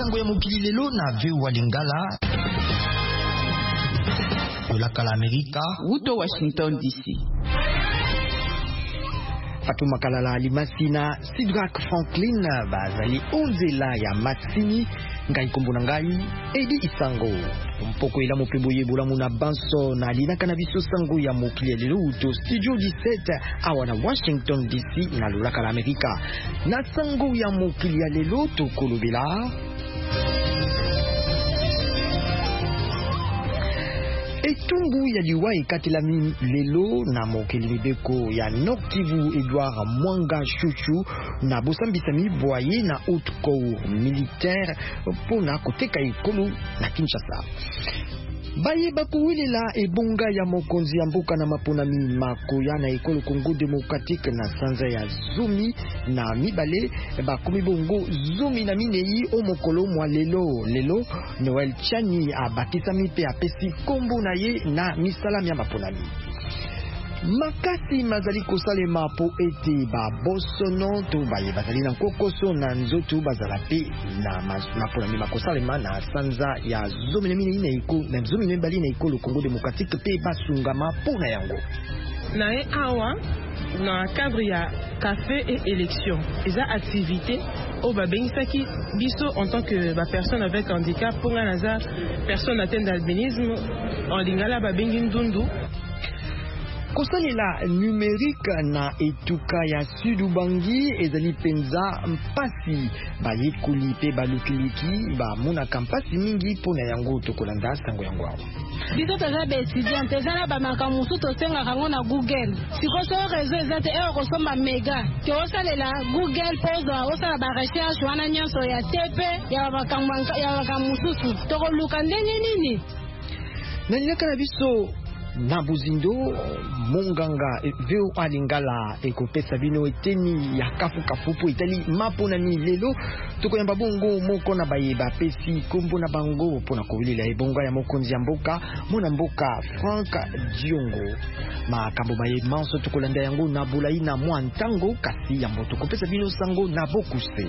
sango ya mokili lelo na VOA Lingala Lolaka la Amerika Uto Washington DC. Fatuma Kalala Alimasi na Sidrak Franklin bazali onzela ya Matsini ngai kombo na ngai Edi Isango mpoko ela mopembo yebola muna banso na linaka na biso sango ya mokili lelo uto studio 17 awa na Washington DC na Lolaka la Amerika na sango ya mokili lelo tokolobela etumbu ya liwa ekatelami lelo na mokili mibeko ya Nord Kivu Edouard Mwanga Chuchu na bosambisami boye na haute cour militaire pona koteka ekolo na Kinshasa. Baye bakuwilela ebonga ya mokonzi ya mboka na maponami makoya na ekolo Congo Democratique na sanza ya Zumi na mibale bakomi bongo Zumi na minei o mokolo mwa lelo Noel Chani abakisami pe apesi kombo na ye na misalami ya maponami. Makasi mazali kosalema po ete ba bosono to baye bazali na kokoso na nzoto bazala pe na maponami makosalema na sanza ya Zumi na minei na eko na Zumi na mbali na ekolo Congo Democratique pe basungama pona yango. Na awa na cadre ya café et élection eza activité au babengisaki biso en tant que personne avec handicap pour naza personne atteinte d'albinisme en lingala babengi ndundu. Kosalela numérique na etuka ya Sud-Ubangi ezali penza mpasi bayekoli pe balukiliki ba muna kampasi mingi pona yango tokolanda sango yango awa. Biso toza ba étudiant ezala ba makamusu tosenga kango na Google. Sikoso réseau ezate kosomba mega. Tosalela Google pose osala ba recherche wana nyonso ya TP ya makamusu tokoluka ndenge nini. Nanyaka na biso na buzindo monganga VOA Lingala ekopesa bino eteni ya kafu po itali maponami lelo tokoyamba bongo moko na bayeba pesi kombo na bango pona kowilela ebonga ya mokonzi ya mboka mona mboka Frank Diongo makambo baye manso tokolanda yango na bulai na mwa ntango kasi yambo tokopesa bino sango na bokuse.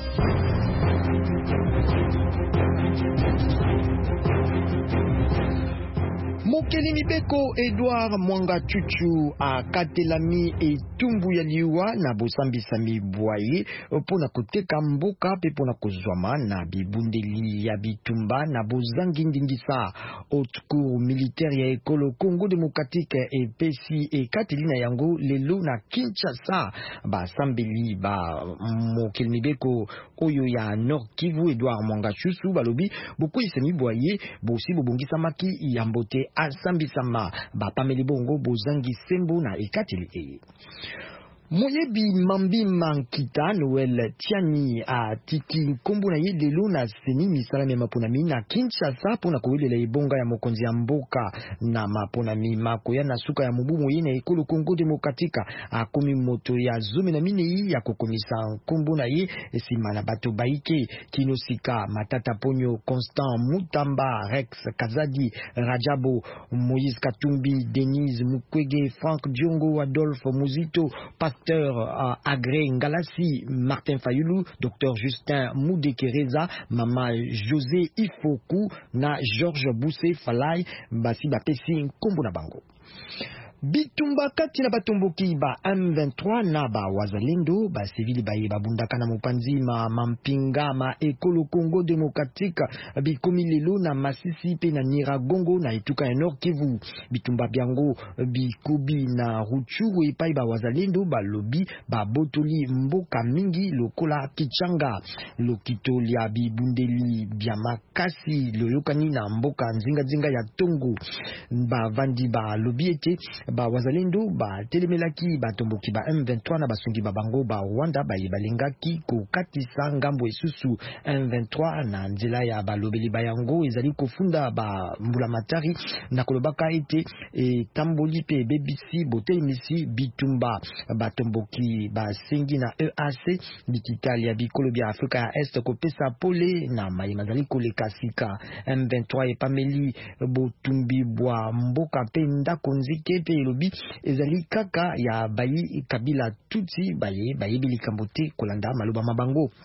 Mokeli mibeko Edouard Mwanga Chuchu akatelami etumbu ya liwa na bosambisami boye pona koteka mboka pe pona kozwama na bibundeli ya bitumba na bozangi ndingisa haute cour militaire ya ekolo Congo Democratique epesi ekateli na yango lelo na Kinshasa basambeli ba mokeli mibeko oyo ya Nord Kivu Edouard Mwanga Chuchu balobi bokoisami boye bosi bobongisa maki ya mbote asambisama bapameli bongo bozangi sembo na ekateli Moyebi Mambi Mankita Noel Tiani a tiki nkombo na ye lelo na seni misalami maponami na Kinshasa pona kowelela ebonga ya mokonzi ya mboka na maponami makoya na suka ya mubumu ye na ekolo Congo Democratique akomi moto ya Zumi na minei ya kokomisa nkombo na ye esima na bato baike Kinosika Matata Ponyo Constant Mutamba Rex Kazadi Rajabo Moïse Katumbi Denise Mukwege Frank Diongo Adolphe Muzito Agré Ngalasi, Martin Fayulu, Dr Justin Moudekereza, Mama José Ifoku, na Georges Bousse Falai, Basi Bapesi Nkombo na bango. Bitumba kati na batomboki ba M23 na ba wazalendo ba civili ba babundaka na mopanzi mampinga ma ekolo Congo Democratique bikomi lelo na Masisi pe na Nyiragongo na etuka ya Nord Kivu. Bitumba byango bikobi na Ruchuru epai ba wazalendo ba lobi ba botoli mboka mingi lokola Kichanga lokito lia bibundeli bya makasi loyokani na mboka nzinga ya Tongo ba vandi ba lobi ete ba wazalendo ba telemelaki ba tomboki ba M23 na basungi ba bango ba Rwanda ba yebalengaki ko katisa ngambo esusu M23 na nzela ya balobeli bayango ezali kofunda ba mbulamatari na kolobaka ete tamboli pe BBC botelimisi bitumba ba tomboki ba sengi na EAC bikitali ya bikolo bya Afrika ya Est kopesa pole na mayimazali koleka sika M23 epameli botumbi bwa mboka pe ndako nzike pe lobi ezali kaka ya bayi kabila tutsi baye bilikambo te kolanda maloba mabango.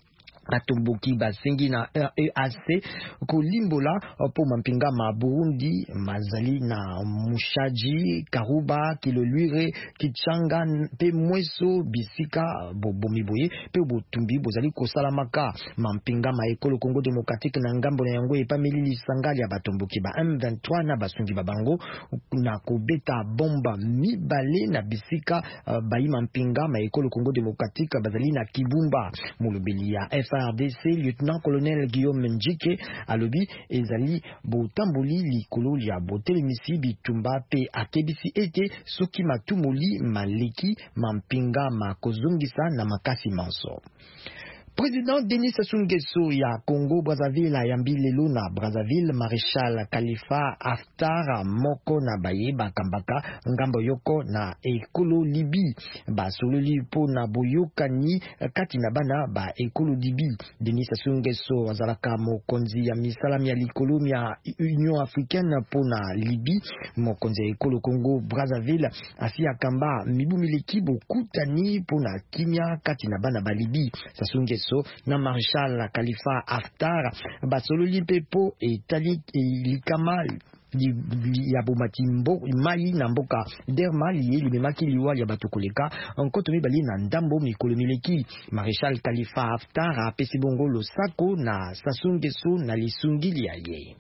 Atomboki basengi na REAC kolimbola po mampinga ma Burundi mazali na Mushaji Karuba Kilolwire Kichanga pe Mweso Bisika bomiboye pe botumbi bozali kosalamaka mampinga ma ekolo Congo Démocratique na ngambo na yango epameli lisangali ya batomboki ba M23 na basungi babango na kobeta bomba mibale na bisika bayi mampinga ma ekolo Congo Démocratique bazali na Kibumba mulubeli ya RDC lieutenant-colonel Guillaume Njike alobi ezali botamboli likolo ya botelemisi bitumba pe akebisi ete soki matumoli maleki mampinga makozongisa na makasi manso. Président Denis Sassou Nguesso ya Congo Brazzaville ayambi lelo na Brazzaville Maréchal Khalifa Haftar moko na baye bakambaka ngambo yoko na ekolo Libi basololi po na boyokani kati na bana ba ekolo Libi. Denis Sassou Nguesso azalaka mokonzi ya misalami ya likolo ya Union Africaine po na Libi mokonzi ya ekolo Congo Brazzaville asi akamba mibumileki bokutani po na kimia kati na bana ba Libi. Sassou Nguesso na Maréchal Khalifa Haftar basololi pepo etali likama ya bomati mai na mboka derma liye limemaki liwa ya batukoleka nkoto mibali na ndambo mikolo mileki. Maréchal Khalifa Haftar apesi bongo losako na Sassou Nguesso na lisungili ya ye.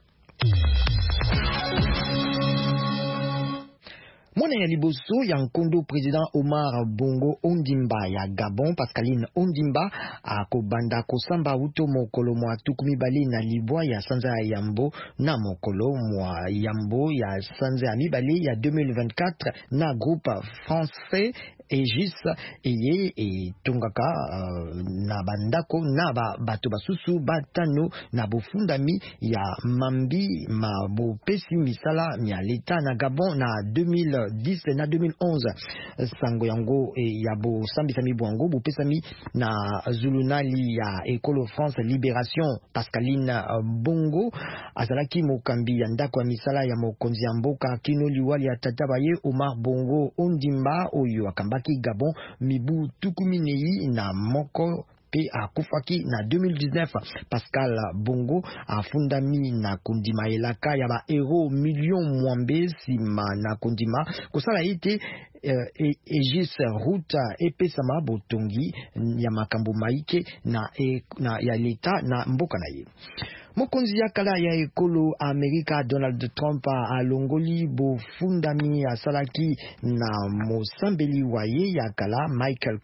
Mwana ya liboso ya nkondo président Omar Bongo Ondimba ya Gabon Pascaline Ondimba akobanda kosamba uto mokolo mwa tukumi bali na libwa ya sanza ya Yambo na mokolo mwa Yambo ya sanza ya mibali ya 2024 na groupe français Egis eye etongaka na bandako na bato basusu batano na bofundami ya mambi mabopesi misala ya leta na Gabon na 2010 na 2011 sango yango ya bosambisami bwango bopesami na zulunali ya Ekolo France Libération. Pascaline Bongo azalaki mokambi ya ndako ya misala ya mokonzi ya mboka kino liwali ya tata baye Omar Bongo Ondimba oyo akamba Gabon mibu tukuminei na moko pe akufaki na 2019. Pascal Bongo afundami na kundima elaka ya ba euro million mwambe sima na kundima kosala ite Egis Ruta epesama botongi ya makambo maike na ya leta na mboka na ye. Mokonzi ya kala ya ekolo Amerika Donald Trump alongoli bofundami asalaki na mosambeli waye ya kala Michael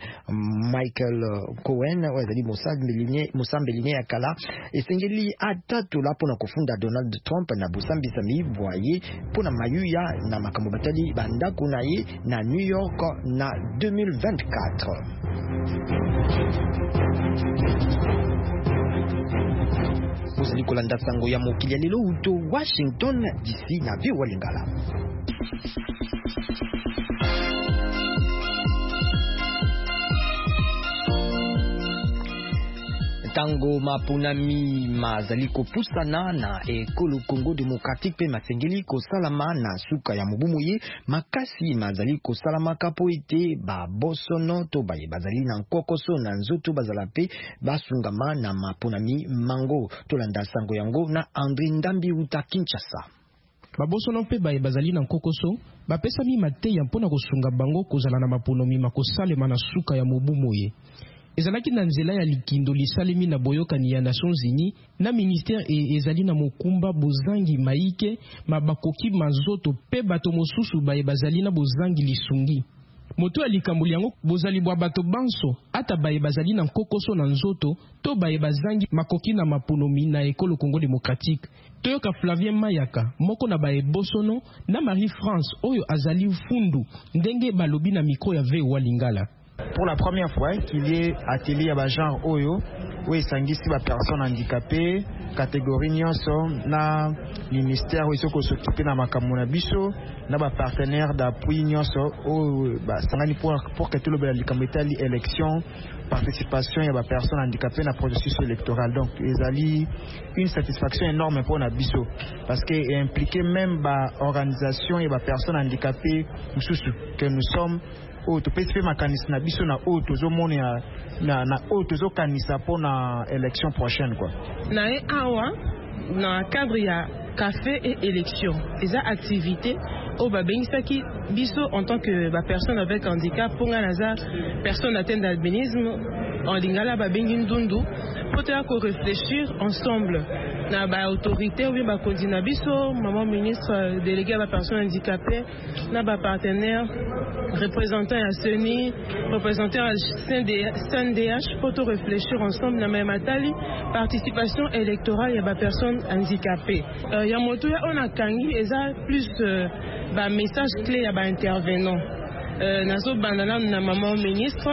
Cohen wazali mosambeli ya kala esengeli atatu la pona kufunda Donald Trump na bosambisami waye pona mayuya na makambo batali bandako na ye na New York na 2024. Uzali kolanda sango ya mokili ya lelo uto Washington DC na VOA Lingala. Tango mapunami mazali kopusana na ekolo Congo Démocratique pe masengeli kosalama na suka ya mobumuye makasi mazali kosalama kapo ete ba bosono to baye bazali na nkokoso na nzoto bazala pe basungama na mapunami mango tolanda sango yango na André Ndambi uta Kinshasa. Babosono pe baye bazali na nkokoso bapesa mi mateya mpona kosunga bango kozala na mapunomi makosalema na suka ya mobumuye. Ezalaki na nzela ya likindo lisalemi na boyokani ya Nations Unies na ministère ezali na mokumba bozangi maike mabakoki mazoto pe bato mosusu baye bazali na bozangi lisungi. Moto ya likambuli yango bozali bwa bato banso ata baye bazali na nkokoso na nzoto to baye bazangi makoki na mapunomi na ekolo Congo Démocratique. Toyoka Flavien Mayaka moko na baye bosono na Marie France oyo azali fundu ndenge balobi na micro ya VOA Lingala. Pour la première fois qu'il y ait atelier à genre Oyo, où il s'agit de personnes handicapées, catégorie nyonso, na ministère où il s'occupe na makamuna biso, na ba partenaire d'appui nyonso, où sangani pour que tout le monde ait l'élection participation ya ba personnes handicapées na processus électoral. Donc ezali une satisfaction énorme pour na biso parce que impliqué même ba organisation ya ba personnes handicapées que nous sommes to pesipe makanisi na biso na tozo mona na tozo kanisa pour na élection prochaine quoi. Na awa na cadre ya café et élection, les activités au babengisaki biso en tant que personne avec handicap pour nga personne atteinte d'albinisme en lingala babengi ndundu pour ko réfléchir ensemble na ba autorité ou bien ba coordina biso maman ministre délégué à la personne handicapée na ba partenaire représentant à CENI représentant à CNDH pour réfléchir ensemble na même atali participation électorale ya ba personne handicapée ya moto ya on a kangi eza plus ba message clé ya ba intervenant nazo bandana na maman ministre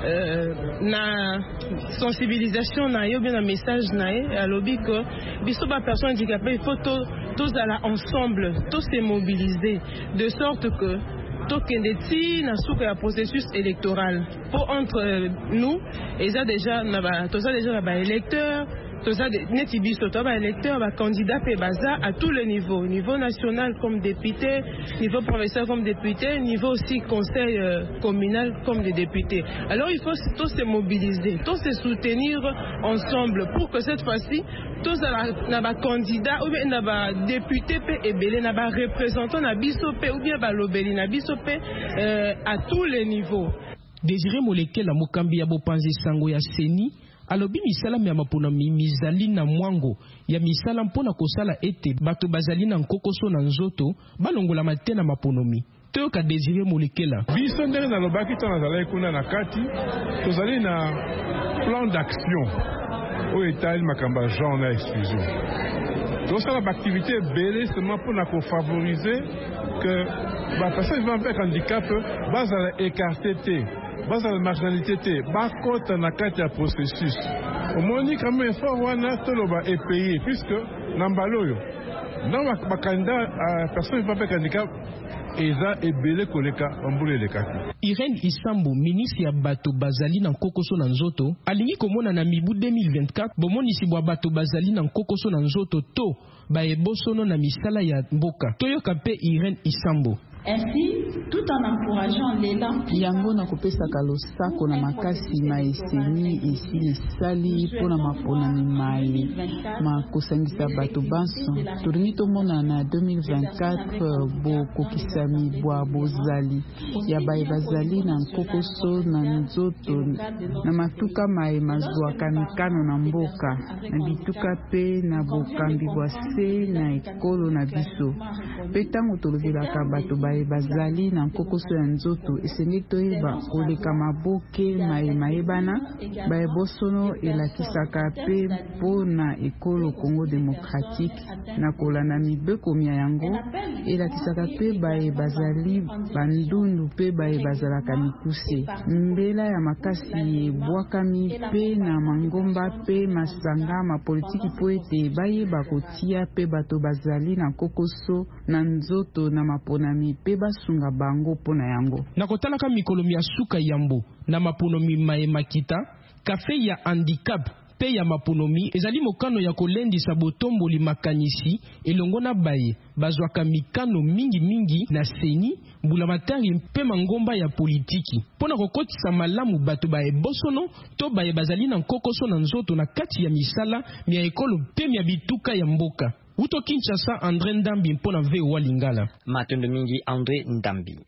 na sensibilisation na yo bien un message na à lobby que biso ba personne handicapée il faut tous aller ensemble tous se mobiliser de sorte que tokendeti na souka ya processus électoral pour entre nous et ça déjà na ba électeurs neti biso to ba électeur ba candidat pe baza à tous les niveaux, niveau national comme député, niveau provincial comme député, niveau aussi conseil communal comme des députés. Alors il faut tous se mobiliser, tous se soutenir ensemble pour que cette fois-ci tous na ba candidat ou bien na ba député pe ebele na ba représentant na biso pe ou bien ba lobeli na biso pe à tous les niveaux. Désiré Moleke la mokambi ya bopanzi sango ya CENI alobi misala ya mapona mizali na mwango ya misala mpona kosala ete bato bazali na nkokoso na nzoto balongola matena maponomi toyoka Désiré Molekela biso ndenge na lobaki tana zala kuna na kati tozali na plan d'action o etali makamba genre na exclusion tosala activité belé seulement pour na favoriser que ba personne vivant avec handicap bazala écarté te basa la marginalité te bakota na kati ya processus omoni kama effort wana toloba epayé puisque na mbaloyo na bakanda personne pas avec handicap eza ebele koleka mbula elekaki. Irène Isambo, ministre ya bato bazali na nkokoso na nzoto alingi komona na mibu 2024 bomonisi bwa bato bazali na nkokoso na nzoto to baebosono na misala ya mboka toyoka pe Irène Isambo. Ainsi, tout en encourageant l'élan yango na kopesaka losako na makasi maeseni esi esali mpona maponami mai makosangisa bato banso tolingi tomona na 2024 bokokisami bwa bozali ya baye bazali na nkokoso na nzoto na matuka mai mazwaka mikano na mboka na bituka pe na bokambi bwa se na ekolo na biso pe ntango tolobelaka bato baye bazali na nkokoso ya nzoto esengeli toyeba koleka maboke mayebana baye bosono elakisaka pe mpo na ekolo Congo démocratique na kolanda mibekomi ya yango elakisaka pe baye bazali bandundu pe baye bazalaka mikuse mbela ya makasi ebwakami pe na mangomba pe masanga mapolitiki po ete bayeba kotia pe bato bazali na nkokoso na nzoto na maponami pe basunga bango pona yango. Na kotalaka mikolomi ya suka yambo na maponomi maemakita kafe ya handicap pe ya maponomi ezali mokano ya kolendisa botomboli makanisi elongo na baye bazwaka mikano mingi na seni mbulamatari mpe mangomba ya politiki pona kokotisa malamu bato baye bosono to baye bazali na nkokoso na nzoto na kati ya misala mia ekolo pe mia bituka ya mboka. Uto Kinshasa, André Ndambi mpona VOA Lingala. Matondo mingi André Ndambi.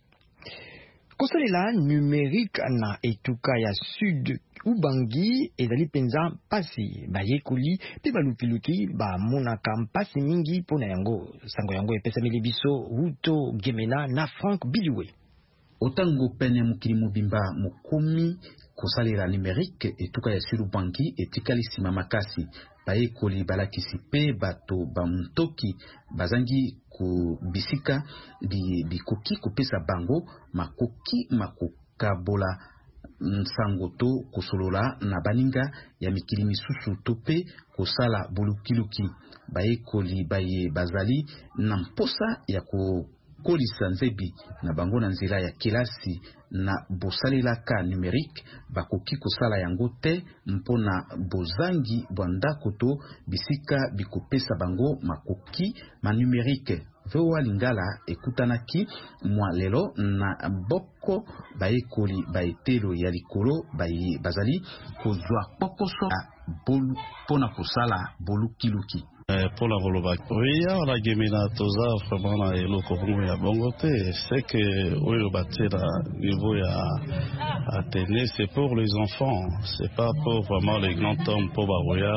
Kosalela numérique na etuka ya sud Ubangi ezali penza pasi bayekoli pe balukiluki ba monaka mpasi mingi pona yango sango yango epesa milibiso Uto Gemena na Frank Biliwe. Otango pene mukili mubimba mukumi kosalela numérique etuka ya sud Ubangi etikali sima makasi bayekoli balakisi pe bato bamuntoki bazangi kubisika bikoki kopesa bango makoki makokabola nsangoto kosolola na baninga ya mikili misusu tope kosala bulukiluki bayekoli baye bazali na mposa ya kolisa nzebi na bango na nzela ya kelasi na bosalelaka numérique bakoki kosala yango te mpona bozangi bwa ndako to bisika bikopesa bango makoki ma numérique. VOA Lingala ekutanaki mwa lelo na boko bayekoli baetelo ya likolo bazali kozwa pokoso bolu pona kosala bolukiluki. Pour la Volobakouria, la Gemina Toza, vraiment, et le Congo ya Bongote, c'est que, oui, au bâti, le niveau à tenir, c'est pour les enfants, c'est pas pour vraiment les grands hommes, pour Barouya,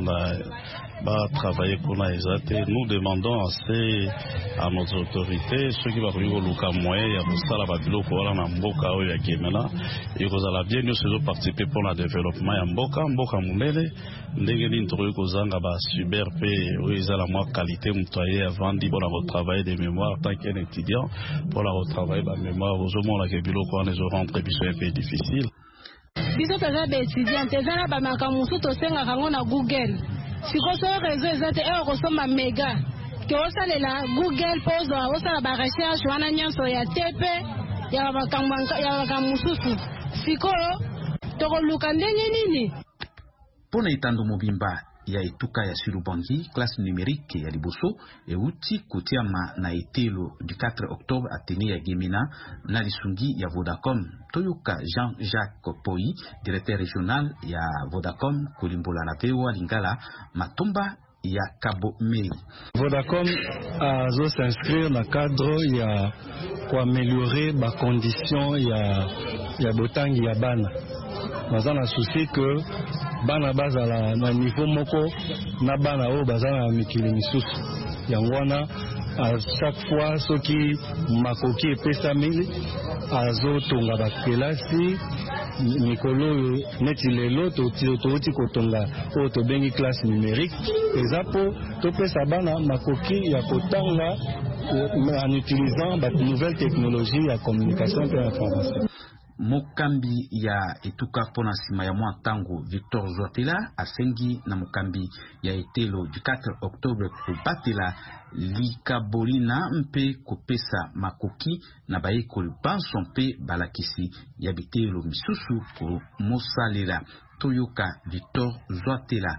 avant travailler pour les athées. Nous demandons assez à nos autorités, ceux qui vont venir au Lukamoye, il y a pour ça la Babilo, pour la Mboka, ou ya Gemina, et vous allez bien, nous sommes participés pour le développement ya Mboka Mounele, Ndegeni Ntoyo Kozanga, Super P. Oui, ils ont la moins qualité moutoyée avant de retravailler des mémoires tant qu'un étudiant pour la retravailler la mémoire aux hommes la kebilo quand les rentrées sont un peu difficiles. Biso taza ba étudiant tezana ba makamusu to senga kango na Google. Siko so réseau ezate e ko soma mega. Ke osalela Google pose osala ba recherche wana nyonso ya TP ya makamusu. Siko to ko luka ndenge nini? Pona itando mobimba ya etuka ya Sirubangi, classe numérique ya liboso euti kutiama na etelo du 4 octobre atene ya Gemina na lisungi ya Vodacom. Toyoka Jean-Jacques Poi, directeur régional ya Vodacom Kolimbola na VOA Lingala matomba ya Cabo Mei. Vodacom a s'inscrire dans le cadre ya pour améliorer ma condition ya botangi ya bana. Bazana na souci que bana bazala na niveau moko na bana o bazana na mikili misusu yangwana à chaque fois ce qui makoki epesami azo tonga bakelasi mikolo neti lelo toti kotonga o to bengi classe numérique ezapo to pesa bana makoki ya kotanga en utilisant ba nouvelles technologies ya communication et information. Mokambi ya etuka pona sima ya mwa tango Victor Zoatela asengi na mokambi ya etelo du 4 octobre kubatela likabolina mpe kopesa makoki na bayekoli banso mpe balakisi ya bitelo misusu ko mosalela. Toyoka Victor Zoatela.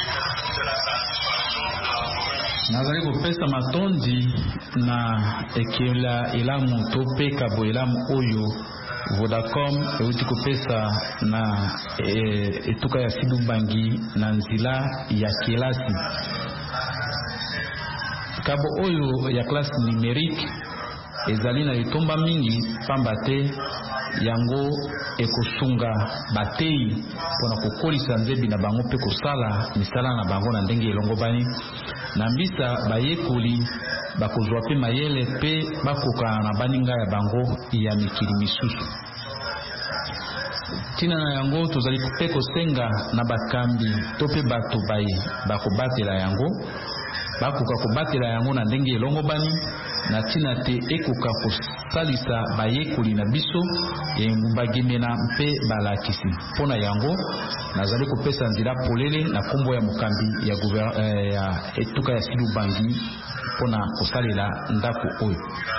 Nazali kopesa matondi na ekela elamu tope kabo elamu oyo Vodacom euti kopesa na etuka ya Sirubangi na nzila ya kelasi. Kabo oyo ya classe numérique ezali na etomba mingi pamba te yango ekosunga batei pona kokolisa nzebi na bango pe kosala misala na bango na ndenge elongobani na mbisa bayekoli bakozwa pe mayele pe bakoka na baninga ya bango ya mikili misusu. Tina na yango tozali pe kosenga na bakambi to pe bato bakobatela yango bakoka kobatela yango na ndenge elongobani na tina te ekoka kosalisa bayekoli na biso engumba Gemena mpe balakisi. Pona yango nazali kopesa nzela polele na kombo ya mokambi ya etuka ya Sirubangi pona kosalela ndako oyo.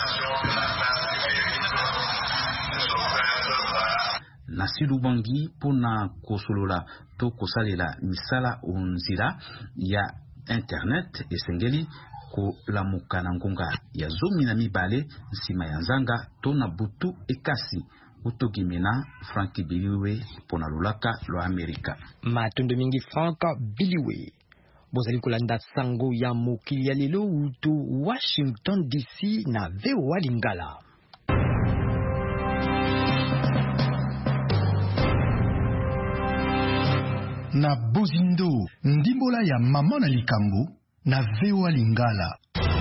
Na Sirubangi pona kosolola to kosalela misala onzira ya internet esengeli ko lamuka na ngonga ya zomi na mibale nsima ya nzanga to na butu ekasi utogimena Frank Biliwe pona lulaka lo Amerika. Matondo mingi Frank Biliwe. Bozali kolanda sango ya mokili ya lelo utu Washington DC na VOA Lingala. Na Bozindo, ndimbola ya mama na likambo na VOA Lingala.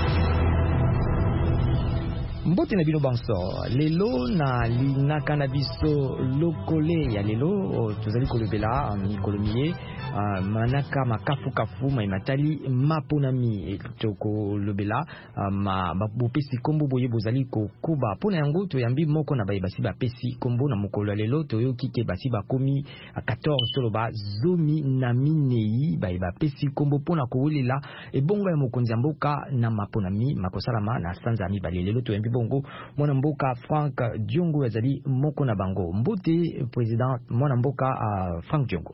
Mbote na bino banso lelo na linaka na biso lokole ya lelo tozali kolobela mikolo miye manaka makafu kafu matali maponami toko lobela ma bopesi kombo boye bozali kokuba pona yango to yambi moko na baye basi bapesi kombo na mokolo lelo to yo kike basi bakomi 14 toloba zomi na minei baye bapesi kombo pona kowelela ebongo ya mokonzi mboka na maponami makosalama na sanza mi balelelo to yambi bongo mwana mboka Frank Diongo azali moko na bango mbote president mwana mboka Frank Diongo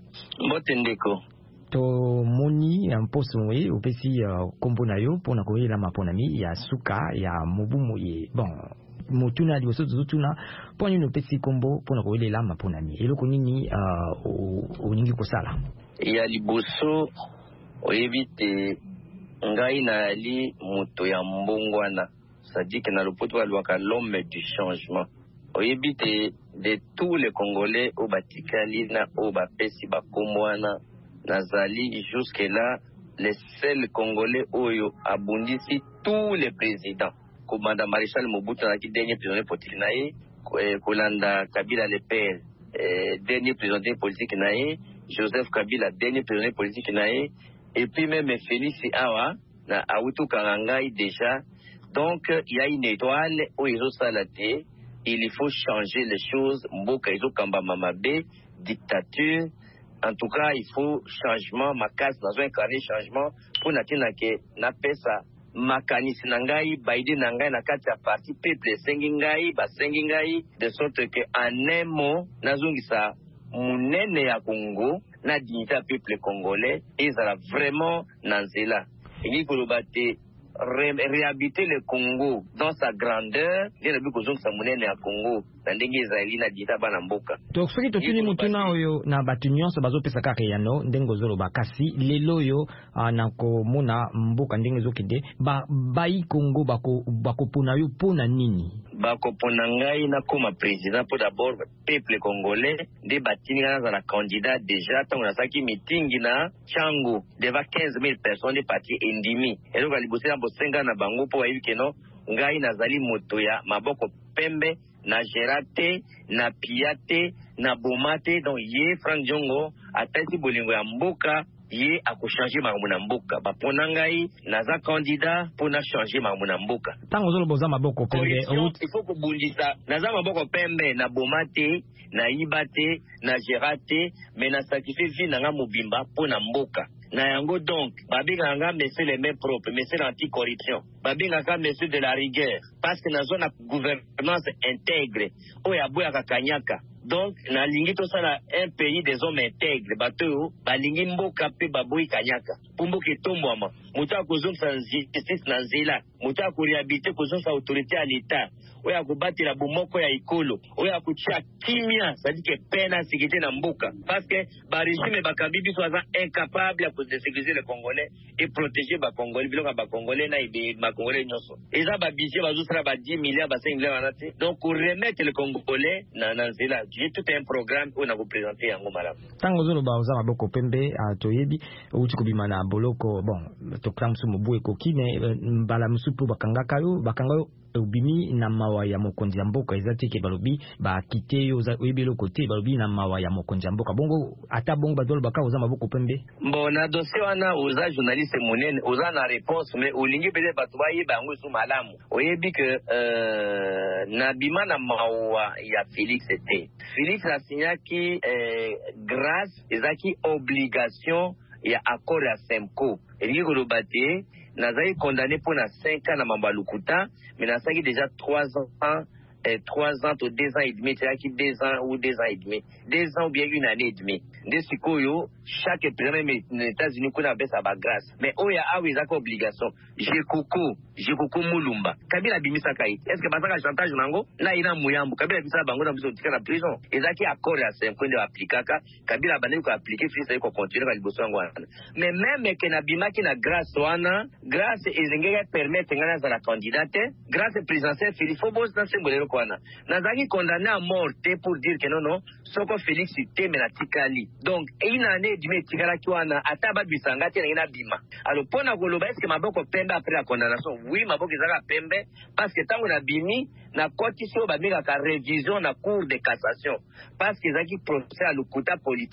mbote ndeko to moni mposo moye opesi kombo na yo pona koyelela maponami ya suka ya mobumu ye bon motuna liboso tozotuna pona nini opesi kombo pona koyelela maponami eloko nini oningi kosala ya liboso oyebi te ngai nali moto ya mbongwana c'est-à-dire que na lopoto balobaka l'homme du changement oyebi te de tous les Congolais au batikali na o bapesi bakombo wana nazali jusque là les seuls Congolais oyo abundisi tous les présidents komanda Maréchal Mobutu azalaki dernier prisonnier politique na ye kolanda Kabila le père dernier prisonnier politique na ye Joseph Kabila dernier prisonnier politique na ye et puis même Félix Awa na Awutu Karangai déjà. Donc il y a une étoile où ils ont salaté. Il faut changer les choses. Mboka izo kamba mamabe dictature. En tout cas, il faut changement. Ma casse dans un carré changement pour natina ke na pesa makanisi nangai baide nangai na kati ya parti peuple sengingai ba sengingai de sorte que en un mot nazungisa munene ya Congo na dignité ya peuple congolais ezala vraiment nanzela ingi kolobate réhabiter le Congo dans sa grandeur et le but que sa munene ya Congo na ndenge ezali na dignité bana mboka to soki totuni mutuna oyo na batu nyonso bazopesa kaka yano ndenge ozoloba kasi lelo oyo na komona mboka ndenge ezokende bayi Congo bakopona yo pona nini bakopona ngai na koma président pour d'abord peuple congolais nde batini kana za candidat déjà tango nasaki meeting na Chango devant 15,000 personnes de parti endimi eloko alibosi na bosenga na bango po bayibi keno ngai nazali moto ya maboko pembe na gerate na piate na bomate donc ye Frank Diongo atasi bolingo ya mboka ye akochange makambo na mboka bapona ngai naza candidat mpona changer makambo na mboka ntango ozoloba oza maboko pembe il faut kobundisa naza maboko pembe na bomate na yiba te na gerate mais na sacrifice vie nanga mobimba mpona mboka na yango donc babengaka monsieur les mains propres monsieur l'anticorruption babengaka monsieur de la rigueur parce que nazo na gouvernance intègre oyo aboyaka kanyaka donc nalingi tosala un pays des hommes intègres bato oyo balingi mboka mpe baboyi kanyaka mpo mboka etombwama moto akozongisa justice na nzela moto akorehabilite kozongisa autorité ya l'état oyo akobatela bomoko ya ekolo oyo akotia kimia c'est-à-dire que peine na sécurité na mboka parce que barégime bakambi biso aza incapable ya kodesécuriser le Congolais et protéger bakongolais biloko ya bakongolais na bakongolais nyonso eza babudget bazosala ba 10 milliards ba 5 milliards wana te donc remettre le Congolais na nzela j'ai tout un programme oyo nakoprésente yango malamu ntango ozoloba oza maboko pembe toyebi outi kobima na boloko bon tokala mosu mobu ekoki me mbala mosu mpo bakanga yo obimi na mawa ya mokonzi ya mboka eza te ke balobi bakite yo oyebi eloko te balobi na mawa ya mokonzi ya mboka bongo ata bongo bazolobaka oza maboko pembe bon na dossier wana oza journaliste monene oza na réponse mais olingi peut-être bato bayeba yango esu malamu oyebi ke na bima na mawa ya Félix te Félix asignaki grâce ezaki obligation ya accord ya Semco elingi koloba te nazali condamné pour 5 ans na mambo ya lokuta mais nasaki déjà 3 ans 3 ans to 2 ans et demi c'est-à-dire 2 ans ou 2 ans et demi 2 ans ou bien 1 année et demi nde sikoyo chaque président même aux États-Unis kuna besa ba grâce mais oya awa ezaka obligation Jekoko Mulumba Kabila bimisaka ite est-ce que basaka chantage nango na ina muyambu Kabila bimisaka bango na biso tika na prison ezaki accord ya 5 ans de appliquer Kabila bandeli ko appliquer fils ko continuer ka liboso yango wana mais même que na bimaki na grâce wana grâce ezengeka permettre ngana za la candidate grâce présidentielle Félix Fobos na sembolero kwana nazaki condamné à mort pour dire que non soko Félix Teme na tikali donc une année et demie tikala kiwana ataba bisanga te na bima alors pona koloba est-ce que maboko pembe après la condamnation oui maboko ezaka pembe parce que tango na bimi na koti so babengaka révision na cour de cassation parce que ezaki procès à lokuta politique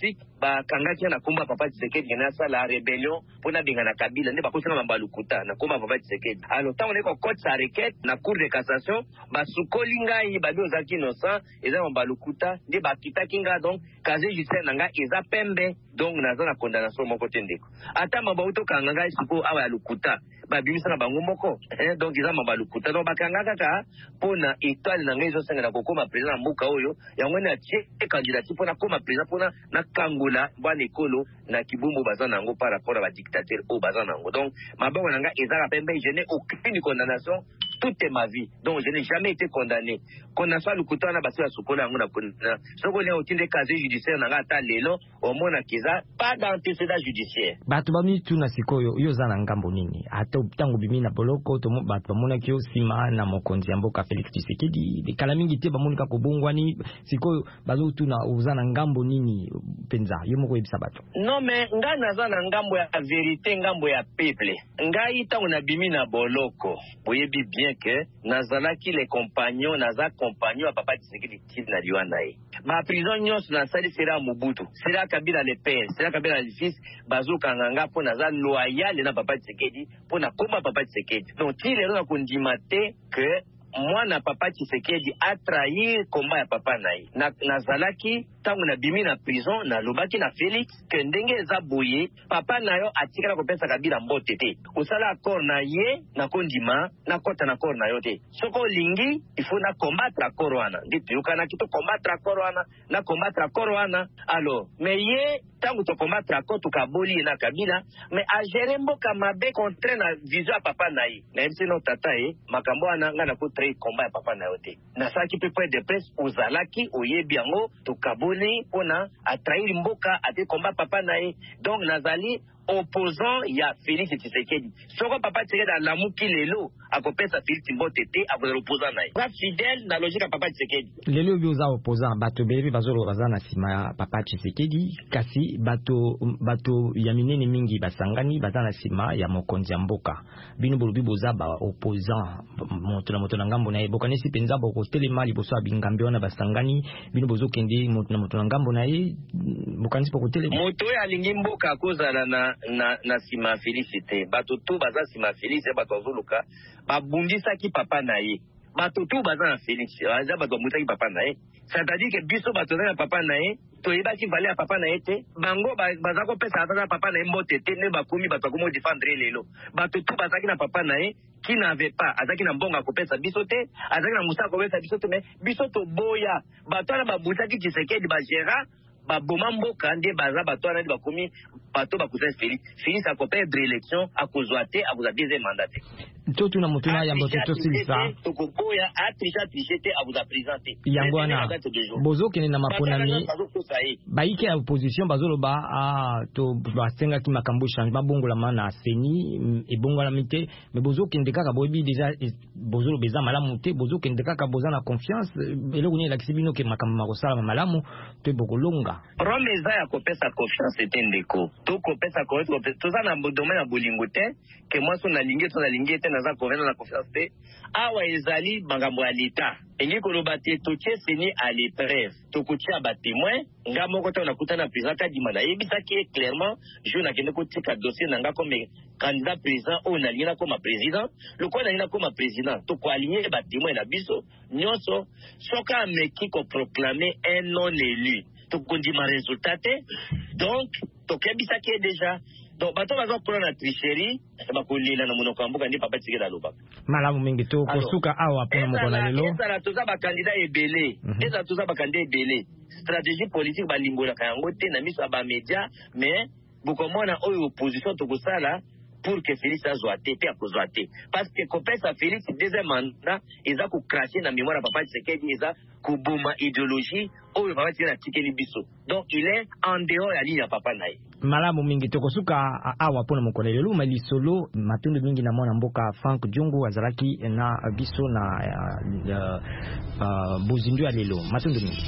bakangaki na komba Papa Tshisekedi na sala rebellion pona benga na Kabila nde bakosana mabalukuta na komba Papa Tshisekedi. Alors tango neko cote sa requête na cour de cassation basukoli ngai babi ozaki innocent eza mabalukuta nde bakitaki nga donc casier judiciaire nanga eza pembe donc naza na condamnation moko te ndeko. Ata mabauto kanga ngai siko awa ya lukuta babimisa na bango moko donc eza mabalukuta donc bakanga kaka pona étoile na ngai ezosenga na kokoma président mboka oyo yango na tie candidature pona koma président pona na kangola bwana ekolo na kibumbu baza nango par rapport à ba dictateur o baza nango. Donc maboko nanga ezala pembe, je n'ai aucune condamnation toute ma vie, donc je n'ai jamais été condamné. Condamnation lukuta na basi ya sukola yango na kona soko le otinde casier judiciaire nanga ata lelo omona kiza pas d'antécédent judiciaire. Bato bami tuna sikoyo yo za na ngambo nini ata tango bimi na boloko to bato bamona kyo sima na mokonzi ya mboka Félix Tshisekedi de kala mingi te bamonika kobongwani sikoyo bazo tuna uza na ngambo nini penza yo moko ebisa bato. Non mais nga naza na ngambo ya vérité, ngambo ya peuple. Ngai tango na bimi na boloko boyebi bien que nazalaki les compagnons naza compagnon ya Papa Tshisekedi tina na liwana ye ba prison nyonso na sali sera Mobutu sera Kabila le père sera Kabila le fils bazuka nganga po naza loyal na Papa Tshisekedi po na komba Papa Tshisekedi. Donc ti lelo na kondima te que moi na Papa Tshisekedi a trahir combat ya papa naye nazalaki tango na bimi na prison na lobaki na Félix que ndenge eza boye papa nayo atikala kopesa Kabila mbote te osala accord na ye na kondima na kota na accord na yo te soko lingi il faut na combattre accord wana ndipo kana kito combattre accord wana na combattre accord wana. Alors mais ye tango to combattre accord to kaboli na Kabila mais a gérer mboka mabe contre na vision ya papa naye na msino tata makambo wana nga na ko combat ya papa na yo te nasaki pe point de presse ozalaki oyebi yango to kaboli pona atrahir mboka ate combat papa na ye. Donc nazali opposant ya Félix Tshisekedi soko Papa Tshisekedi alamuki lelo akopesa Félix mbote te akozala opposant na ye ba fidèle na logique ya Papa Tshisekedi. Lelo bioza opposant bato belebi bazolo baza na sima ya Papa Tshisekedi kasi bato ya minene mingi basangani baza na sima ya mokonzi ya mboka bino bolobi boza ba opposant moto na ngambo na ye boka nesi penza boko telema liboso ya bingambi wana basangani bino bozo kende moto na ngambo na ye boka nesi boko telema moto ya lingi mboka kozala na sima Félicité bato to baza sima Félicité bato azoluka babundisaki papa na ye bato to baza na Félix aza bato bundisaki papa na ye c'est-à-dire que biso bato na papa na ye toyebaki vale ya papa na ye te bango baza kopesa ata na papa na ye mbote te ne bakomi bato akomi odefendre lelo bato to bazaki na papa na ye qui n'avait pas azaki na mbongo akopesa biso te azaki na musa akopesa biso te mais biso toboya bato wana babundisaki Tshisekedi bagera baboma mboka nde baza bato wana nde bakomi bato bakuza Félix akoperdre élection akozwa te akozwa deuxième mandat te to tuna mutuna ya mboto to silisa tokoboya atrisha te abuza présenté yango wana bozo kene na maponami baike ya opposition bazolo ba to basenga ki makambo changement bongola mana seni e bongola mite mais bozo kende kaka boyebi déjà bozolo beza malamu te bozo kende kaka boza na confiance ele kunya la kisibino ke makambo makosala malamu to bokolonga Rome eza ya kopesa confiance te ndeko to kopesa confiance to za na domaine ya bolingo te ke moi so na lingi te naza convaincre na confiance te awa ezali bangambo ya leta engi koloba te totie seni à l'épreuve tokotia ba témoin nga moko te nakuta na président Kadima na yebisaki clairement je nakende kotika dossier nanga comme candidat président o na lina comme président lokola lina comme président to ko aligner ba témoin na biso nyonso soka meki ko proclamer un non élu to kondima résultat te donc to kebisaki déjà. Donc bato bazo prendre la tricherie bakolila na monoko mboka ndi Papa Tshisekedi aloba malamu mingi to kosuka awa pona mokona lelo ezala toza ba candidat ebele ezala toza ba candidat ebele stratégie politique balingola kango te na miso ba média mais bokomona oyo opposition to kosala pour que Félix azwa te pe akozwa te parce que kopesa Félix deuxième mandat eza ko cracher na mémoire Papa Tshisekedi eza kuboma idéologie oyo Papa Tshisekedi atikeli biso donc il est en dehors ya ligne ya papa naye malamu mingi tokosuka awa pona mokona lelo malisolo matundu mingi na mwana mboka Frank Diongo azalaki na biso na bozindu ya lelo matundu mingi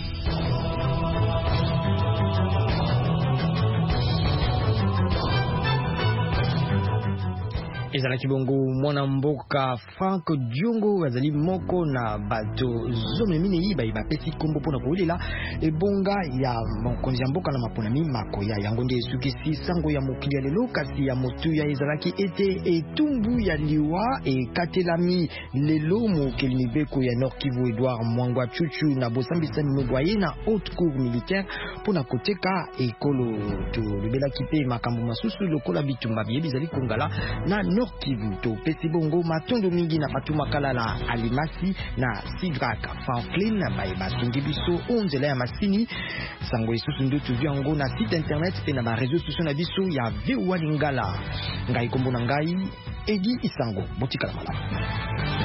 ezala kibongo mwana mboka Frank Diongo azali moko na bato zome mine yiba pesi kombo pona kolela ebonga ya mokonzi ya mboka na maponami makoya yango nde sukisi sango ya mokili ya lelo kasi ya motu ya ezalaki ete etumbu ya liwa ekatelami lelo mokili mibeko ya Nord Kivu Edouard Mwangwa Chuchu na bosambisa mibwaye na haute cour militaire pona koteka ekolo to lebelaki pe makambo masusu lokola bitumba bie bizali kongala na Nord Kivu to pesi bongo matondo mingi na Fatuma Kalala Alimasi na Sidrak Franklin na basungi biso onzela ya masini sango isusu ndo tuvi yango na site internet pe na ba réseaux sociaux na biso ya VOA Lingala ngai kombo na ngai Edi Isango botika la mala.